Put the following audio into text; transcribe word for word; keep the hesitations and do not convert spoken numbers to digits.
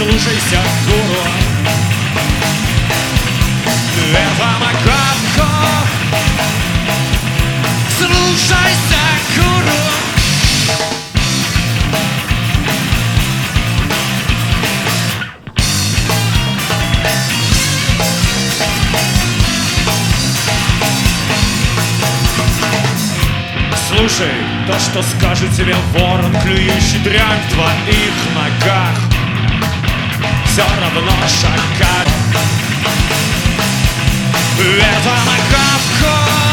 слушайся, гуру. Это Макапко. Слушайся, гуру. Слушай то, что скажет тебе ворон, клюющий дрянь в твоих ногах. Все равно шагать. Это Макапко.